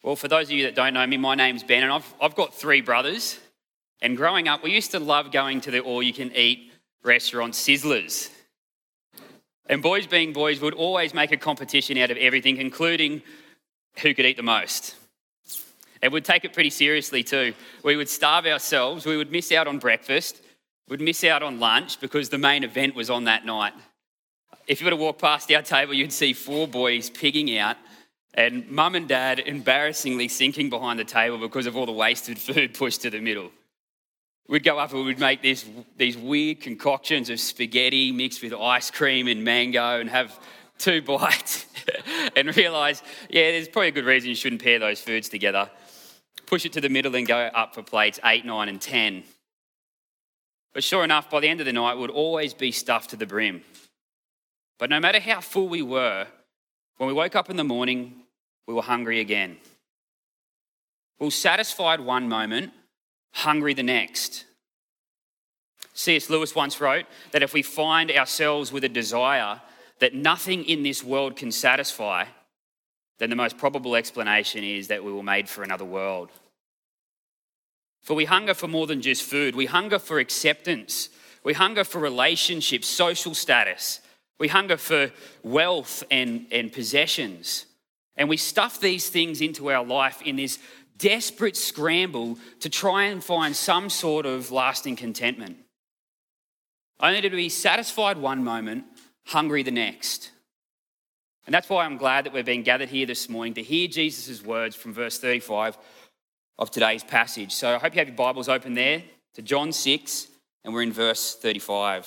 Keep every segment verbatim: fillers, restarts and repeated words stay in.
Well, for those of you that don't know me, my name's Ben, and I've, I've got three brothers. And growing up, we used to love going to the all-you-can-eat restaurant Sizzlers. And boys being boys would always make a competition out of everything, including who could eat the most. And we'd take it pretty seriously too. We would starve ourselves, we would miss out on breakfast, we'd miss out on lunch because the main event was on that night. If you were to walk past our table, you'd see four boys pigging out and mum and dad embarrassingly sinking behind the table because of all the wasted food pushed to the middle. We'd go up and we'd make this, these weird concoctions of spaghetti mixed with ice cream and mango and have two bites and realise, yeah, there's probably a good reason you shouldn't pair those foods together. Push it to the middle and go up for plates eight, nine and ten. But sure enough, by the end of the night, we'd always be stuffed to the brim. But no matter how full we were, when we woke up in the morning, we were hungry again. We were satisfied one moment, hungry the next. C S Lewis once wrote that if we find ourselves with a desire that nothing in this world can satisfy, then the most probable explanation is that we were made for another world. For we hunger for more than just food. We hunger for acceptance. We hunger for relationships, social status. We hunger for wealth and, and possessions. And we stuff these things into our life in this desperate scramble to try and find some sort of lasting contentment. Only to be satisfied one moment, hungry the next. And that's why I'm glad that we're being gathered here this morning to hear Jesus' words from verse thirty-five of today's passage. So I hope you have your Bibles open there to John six, and we're in verse thirty-five.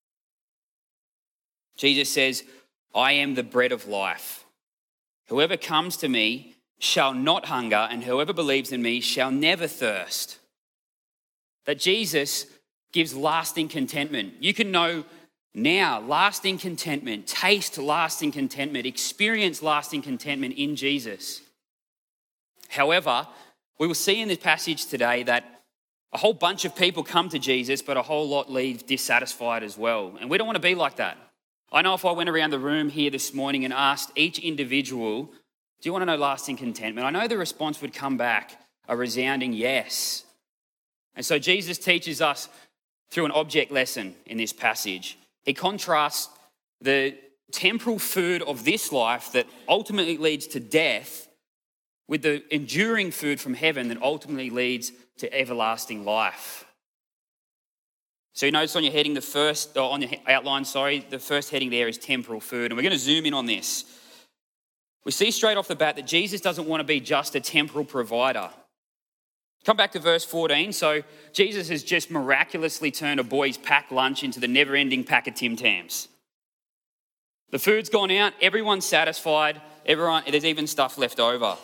Jesus says, "I am the bread of life. Whoever comes to me shall not hunger, and whoever believes in me shall never thirst." That Jesus gives lasting contentment. You can know now lasting contentment, taste lasting contentment, experience lasting contentment in Jesus. However, we will see in this passage today that a whole bunch of people come to Jesus, but a whole lot leave dissatisfied as well. And we don't want to be like that. I know if I went around the room here this morning and asked each individual, do you want to know lasting contentment? I know the response would come back a resounding yes. And so Jesus teaches us through an object lesson in this passage. He contrasts the temporal food of this life that ultimately leads to death with the enduring food from heaven that ultimately leads to everlasting life. So you notice on your heading, the first, or on your outline, sorry, the first heading there is temporal food. And we're going to zoom in on this. We see straight off the bat that Jesus doesn't want to be just a temporal provider. Come back to verse fourteen. So Jesus has just miraculously turned a boy's packed lunch into the never-ending pack of Tim Tams. The food's gone out, everyone's satisfied, everyone, there's even stuff left over.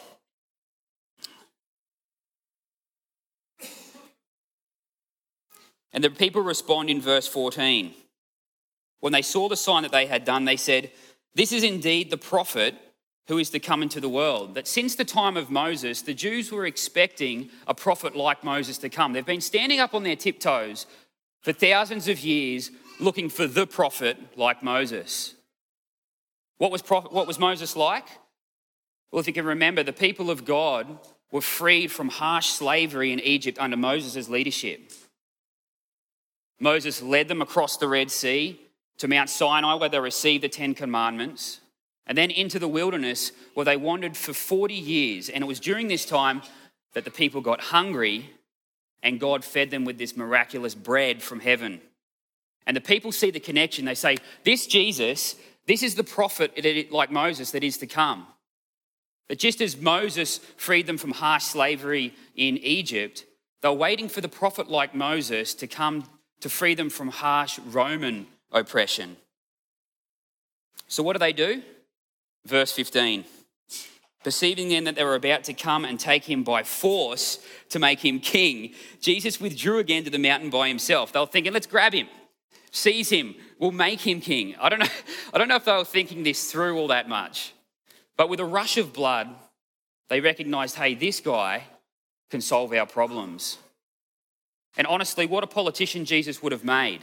And the people respond in verse fourteen. When they saw the sign that they had done, they said, "This is indeed the prophet who is to come into the world." That since the time of Moses, the Jews were expecting a prophet like Moses to come. They've been standing up on their tiptoes for thousands of years looking for the prophet like Moses. What was, prophet, what was Moses like? Well, if you can remember, the people of God were freed from harsh slavery in Egypt under Moses' leadership. Moses led them across the Red Sea to Mount Sinai where they received the Ten Commandments, and then into the wilderness where they wandered for forty years. And it was during this time that the people got hungry and God fed them with this miraculous bread from heaven. And the people see the connection. They say, this Jesus, this is the prophet like Moses that is to come. That just as Moses freed them from harsh slavery in Egypt, they're waiting for the prophet like Moses to come to free them from harsh Roman oppression. So what do they do? Verse fifteen. Perceiving then that they were about to come and take him by force to make him king, Jesus withdrew again to the mountain by himself. They were thinking, let's grab him, seize him, we'll make him king. I don't know, I don't know if they were thinking this through all that much, but with a rush of blood, they recognized, hey, this guy can solve our problems. And honestly, what a politician Jesus would have made.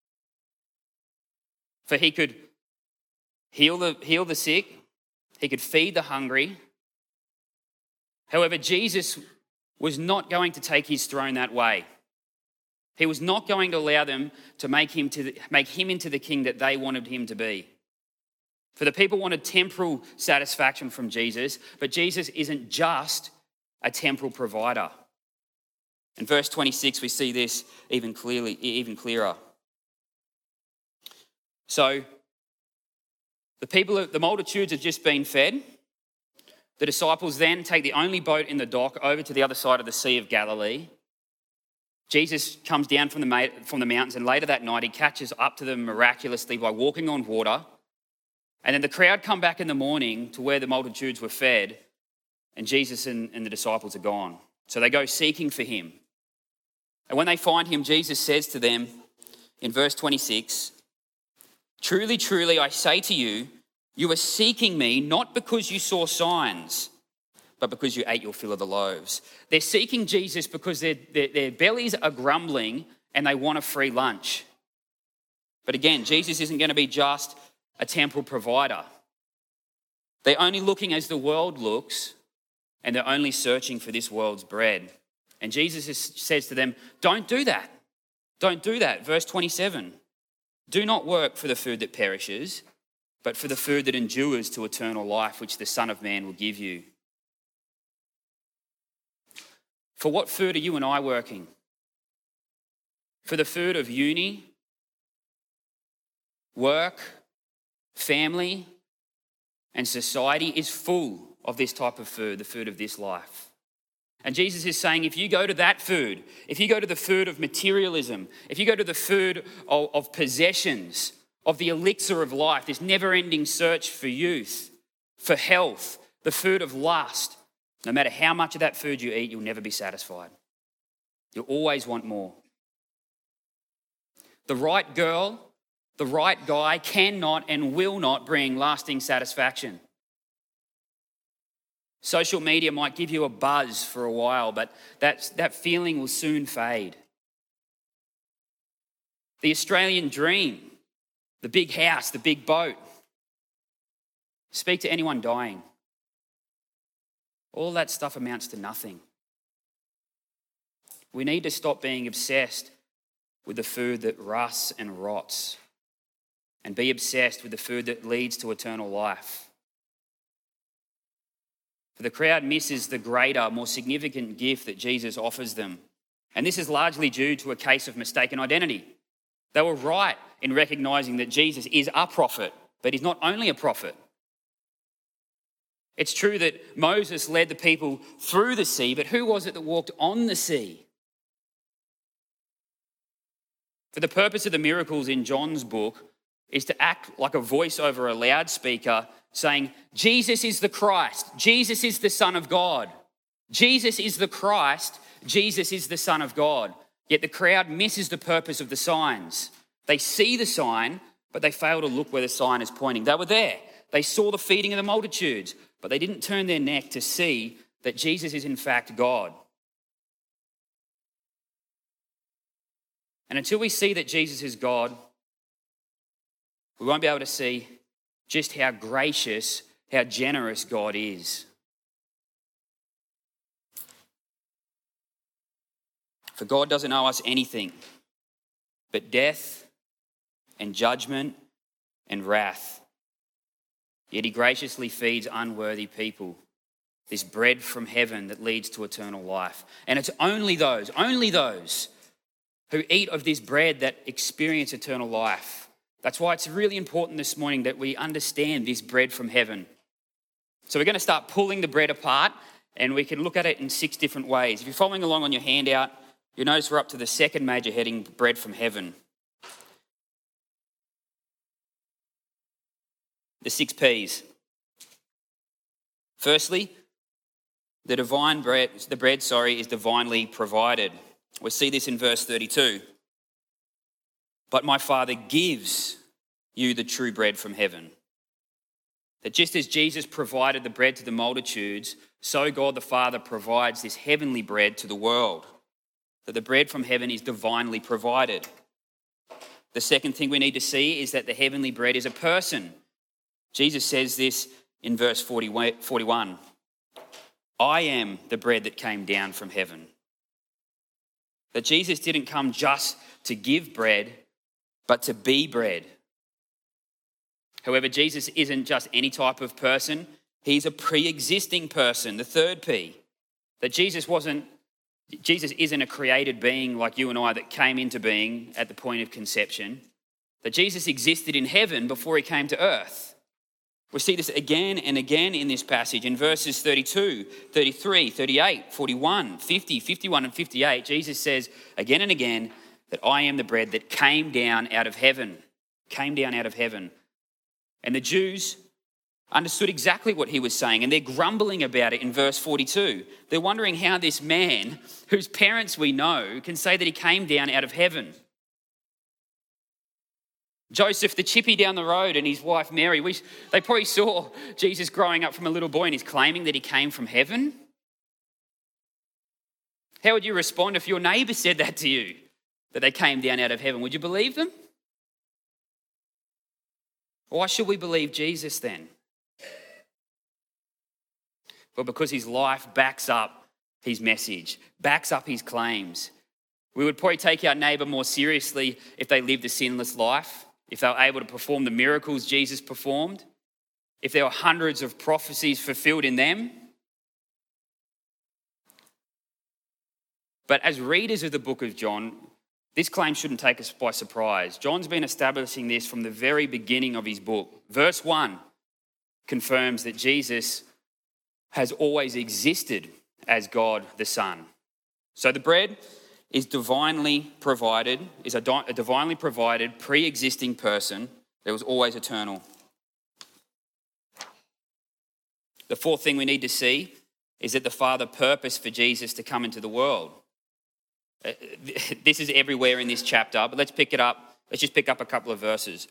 For he could heal the, heal the sick, he could feed the hungry, However, Jesus was not going to take his throne that way. He was not going to allow them to make him, to the, make him into the king that they wanted him to be. For the people wanted temporal satisfaction from Jesus, but Jesus isn't just a temporal provider. In verse twenty-six, we see this even clearly, even clearer. So, the people, the multitudes have just been fed. The disciples then take the only boat in the dock over to the other side of the Sea of Galilee. Jesus comes down from the, from the mountains, and later that night he catches up to them miraculously by walking on water. And then the crowd come back in the morning to where the multitudes were fed, and Jesus and, and the disciples are gone. So they go seeking for him. And when they find him, Jesus says to them in verse twenty-six, "Truly, truly, I say to you, you are seeking me not because you saw signs, but because you ate your fill of the loaves." They're seeking Jesus because their, their, their bellies are grumbling and they want a free lunch. But again, Jesus isn't going to be just a temporal provider. They're only looking as the world looks, and they're only searching for this world's bread. And Jesus is, says to them, don't do that. Don't do that. Verse twenty-seven, "Do not work for the food that perishes, but for the food that endures to eternal life, which the Son of Man will give you." For what food are you and I working? For the food of uni, work, family, and society is full of this type of food, the food of this life. And Jesus is saying, if you go to that food, if you go to the food of materialism, if you go to the food of, of possessions, of the elixir of life, this never-ending search for youth, for health, the food of lust, no matter how much of that food you eat, you'll never be satisfied. You'll always want more. The right girl, the right guy cannot and will not bring lasting satisfaction. Social media might give you a buzz for a while, but that, that feeling will soon fade. The Australian dream, the big house, the big boat. Speak to anyone dying. All that stuff amounts to nothing. We need to stop being obsessed with the food that rusts and rots and be obsessed with the food that leads to eternal life. For the crowd misses the greater, more significant gift that Jesus offers them. And this is largely due to a case of mistaken identity. They were right in recognizing that Jesus is a prophet, but he's not only a prophet. It's true that Moses led the people through the sea, but who was it that walked on the sea? For the purpose of the miracles in John's book is to act like a voice over a loudspeaker saying, Jesus is the Christ, Jesus is the Son of God. Jesus is the Christ, Jesus is the Son of God. Yet the crowd misses the purpose of the signs. They see the sign, but they fail to look where the sign is pointing. They were there. They saw the feeding of the multitudes, but they didn't turn their neck to see that Jesus is in fact God. And until we see that Jesus is God, we won't be able to see just how gracious, how generous God is. For God doesn't owe us anything but death and judgment and wrath. Yet he graciously feeds unworthy people this bread from heaven that leads to eternal life. And it's only those, only those who eat of this bread that experience eternal life. That's why it's really important this morning that we understand this bread from heaven. So we're going to start pulling the bread apart, and we can look at it in six different ways. If you're following along on your handout, you'll notice we're up to the second major heading, bread from heaven. The six P's. Firstly, the divine bread, the bread, sorry, is divinely provided. We see this in verse thirty-two. But my Father gives you the true bread from heaven. That just as Jesus provided the bread to the multitudes, so God the Father provides this heavenly bread to the world. That the bread from heaven is divinely provided. The second thing we need to see is that the heavenly bread is a person. Jesus says this in verse forty-one. I am the bread that came down from heaven. That Jesus didn't come just to give bread, but to be bread. However, Jesus isn't just any type of person. He's a pre-existing person, the third P. That Jesus wasn't, Jesus isn't a created being like you and I that came into being at the point of conception. That Jesus existed in heaven before he came to earth. We see this again and again in this passage in verses thirty-two, thirty-three, thirty-eight, forty-one, fifty, fifty-one, and fifty-eight. Jesus says again and again that I am the bread that came down out of heaven, came down out of heaven. And the Jews understood exactly what he was saying, and they're grumbling about it in verse forty-two. They're wondering how this man, whose parents we know, can say that he came down out of heaven. Joseph, the chippy down the road, and his wife Mary, we, they probably saw Jesus growing up from a little boy and he's claiming that he came from heaven. How would you respond if your neighbour said that to you, that they came down out of heaven? Would you believe them? Why should we believe Jesus then? Well, because his life backs up his message, backs up his claims. We would probably take our neighbour more seriously if they lived a sinless life, if they were able to perform the miracles Jesus performed, if there were hundreds of prophecies fulfilled in them. But as readers of the book of John, this claim shouldn't take us by surprise. John's been establishing this from the very beginning of his book. Verse one confirms that Jesus has always existed as God the Son. So the bread is divinely provided, is a, di- a divinely provided, pre-existing person that was always eternal. The fourth thing we need to see is that the Father purposed for Jesus to come into the world. This is everywhere in this chapter, but let's pick it up. Let's just pick up a couple of verses.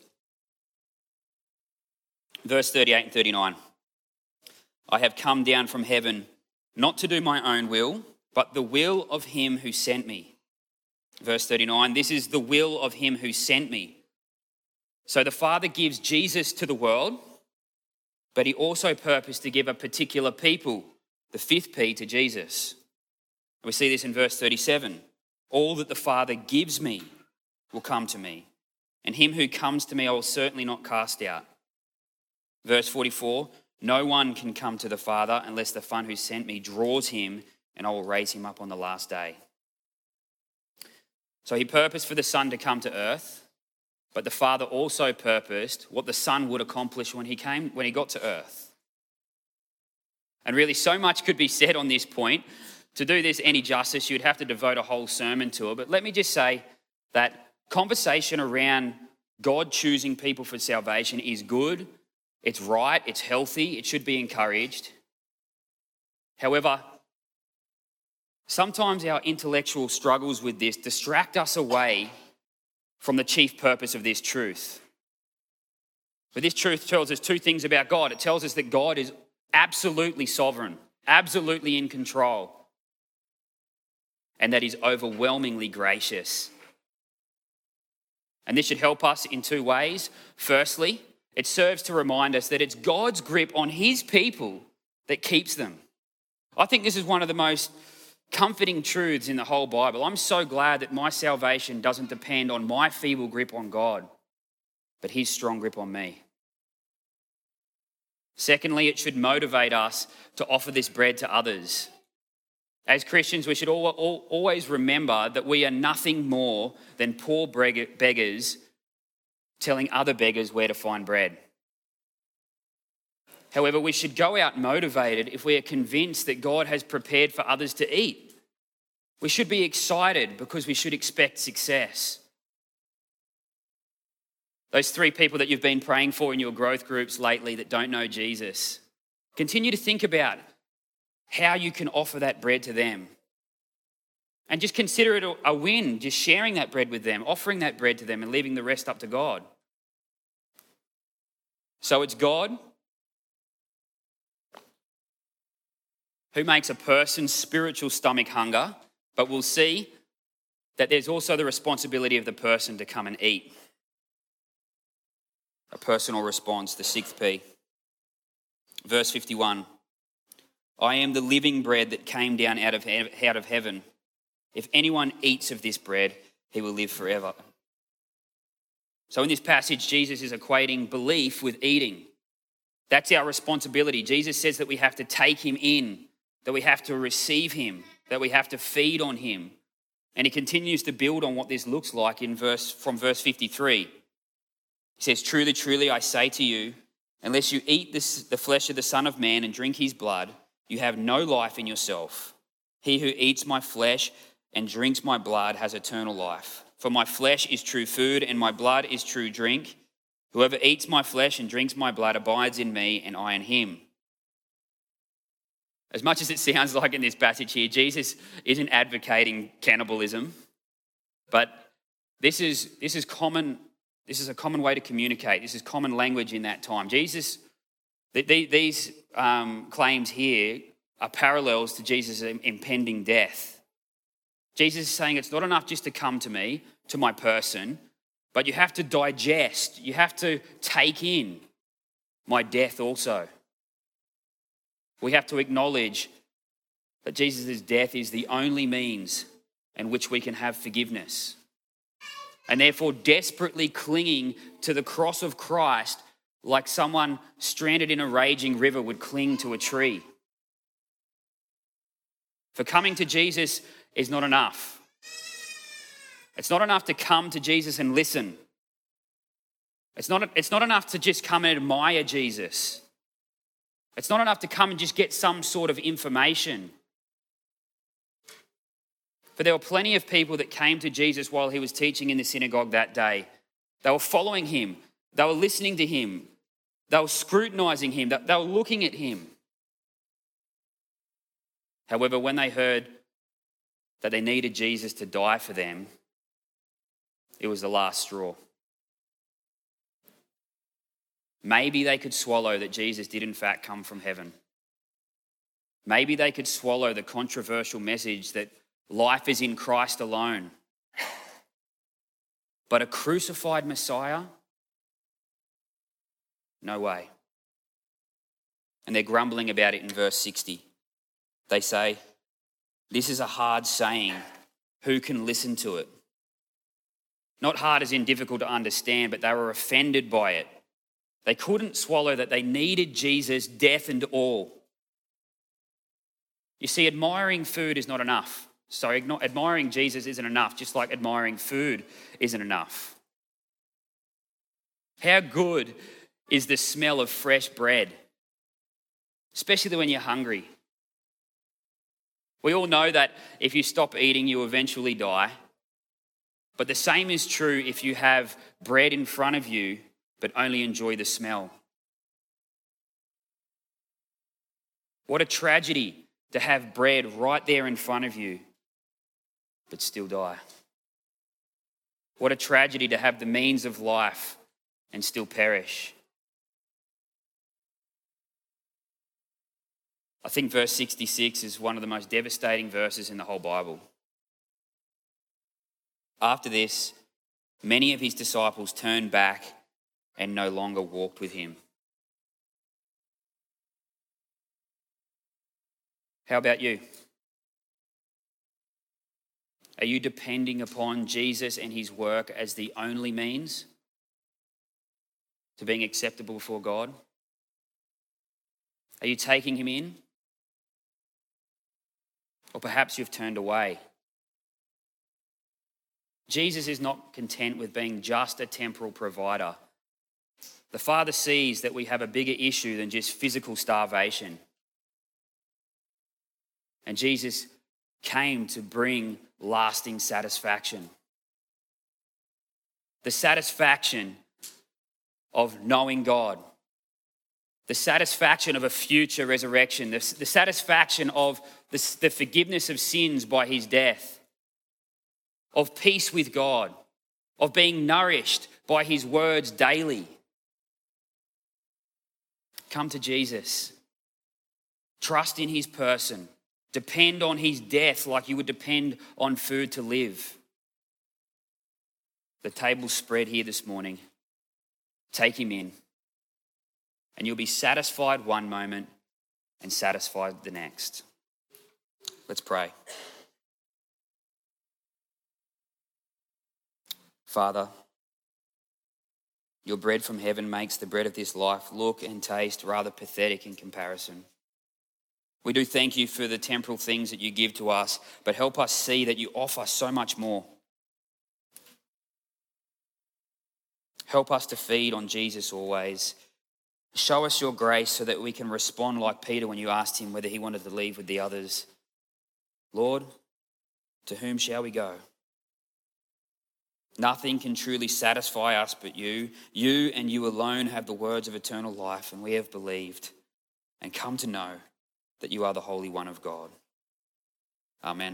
Verse thirty-eight and thirty-nine. I have come down from heaven not to do my own will, but the will of him who sent me. Verse thirty-nine, this is the will of him who sent me. So the Father gives Jesus to the world, but he also purposed to give a particular people, the fifth P, to Jesus. We see this in verse thirty-seven. All that the Father gives me will come to me, and him who comes to me I will certainly not cast out. Verse forty-four, no one can come to the Father unless the Son who sent me draws him, and I will raise him up on the last day. So he purposed for the Son to come to earth, but the Father also purposed what the Son would accomplish when he came, when he got to earth. And really, so much could be said on this point. To do this any justice, you'd have to devote a whole sermon to it. But let me just say that conversation around God choosing people for salvation is good, it's right, it's healthy, it should be encouraged. However, sometimes our intellectual struggles with this distract us away from the chief purpose of this truth. But this truth tells us two things about God. It tells us that God is absolutely sovereign, absolutely in control, and that he's overwhelmingly gracious. And this should help us in two ways. Firstly, it serves to remind us that it's God's grip on his people that keeps them. I think this is one of the most comforting truths in the whole Bible. I'm so glad that my salvation doesn't depend on my feeble grip on God, but his strong grip on me. Secondly, it should motivate us to offer this bread to others. As Christians, we should always remember that we are nothing more than poor beggars telling other beggars where to find bread. However, we should go out motivated if we are convinced that God has prepared for others to eat. We should be excited because we should expect success. Those three people that you've been praying for in your growth groups lately that don't know Jesus, continue to think about how you can offer that bread to them. And just consider it a win, just sharing that bread with them, offering that bread to them and leaving the rest up to God. So it's God who makes a person's spiritual stomach hunger, but we'll see that there's also the responsibility of the person to come and eat. A personal response, the sixth P. Verse fifty-one. I am the living bread that came down out of, he- out of heaven. If anyone eats of this bread, he will live forever. So in this passage, Jesus is equating belief with eating. That's our responsibility. Jesus says that we have to take him in, that we have to receive him, that we have to feed on him. And he continues to build on what this looks like in verse from verse fifty-three. He says, truly, truly, I say to you, unless you eat this, the flesh of the Son of Man and drink his blood, you have no life in yourself. He who eats my flesh and drinks my blood has eternal life. For my flesh is true food and my blood is true drink. Whoever eats my flesh and drinks my blood abides in me and I in him. As much as it sounds like in this passage here, Jesus isn't advocating cannibalism, but this is, this is common, this is a common way to communicate. This is common language in that time. Jesus, these um, claims here are parallels to Jesus' impending death. Jesus is saying it's not enough just to come to me, to my person, but you have to digest, you have to take in my death also. We have to acknowledge that Jesus' death is the only means in which we can have forgiveness. And therefore, desperately clinging to the cross of Christ like someone stranded in a raging river would cling to a tree. For coming to Jesus is not enough. It's not enough to come to Jesus and listen. It's not, it's not enough to just come and admire Jesus. It's not enough to come and just get some sort of information. For there were plenty of people that came to Jesus while he was teaching in the synagogue that day. They were following him. They were listening to him. They were scrutinizing him. They were looking at him. However, when they heard that they needed Jesus to die for them, it was the last straw. Maybe they could swallow that Jesus did in fact come from heaven. Maybe they could swallow the controversial message that life is in Christ alone. But a crucified Messiah? No way. And they're grumbling about it in verse sixty. They say, this is a hard saying. Who can listen to it? Not hard as in difficult to understand, but they were offended by it. They couldn't swallow that they needed Jesus, death and all. You see, admiring food is not enough. Sorry, admiring Jesus isn't enough, just like admiring food isn't enough. How good is the smell of fresh bread, especially when you're hungry? We all know that if you stop eating, you eventually die. But the same is true if you have bread in front of you, but only enjoy the smell. What a tragedy to have bread right there in front of you, but still die. What a tragedy to have the means of life and still perish. I think verse sixty-six is one of the most devastating verses in the whole Bible. After this, many of his disciples turned back and no longer walked with him. How about you? Are you depending upon Jesus and his work as the only means to being acceptable before God? Are you taking him in? Or perhaps you've turned away. Jesus is not content with being just a temporal provider. The Father sees that we have a bigger issue than just physical starvation. And Jesus came to bring lasting satisfaction. The satisfaction of knowing God. The satisfaction of a future resurrection. The, the satisfaction of the, the forgiveness of sins by his death. Of peace with God. Of being nourished by his words daily. Come to Jesus. Trust in his person. Depend on his death like you would depend on food to live. The table's spread here this morning. Take him in. And you'll be satisfied one moment and satisfy the next. Let's pray. Father, your bread from heaven makes the bread of this life look and taste rather pathetic in comparison. We do thank you for the temporal things that you give to us, but help us see that you offer so much more. Help us to feed on Jesus always. Show us your grace so that we can respond like Peter when you asked him whether he wanted to leave with the others. Lord, to whom shall we go? Nothing can truly satisfy us but you. You and you alone have the words of eternal life, and we have believed and come to know that you are the Holy One of God. Amen.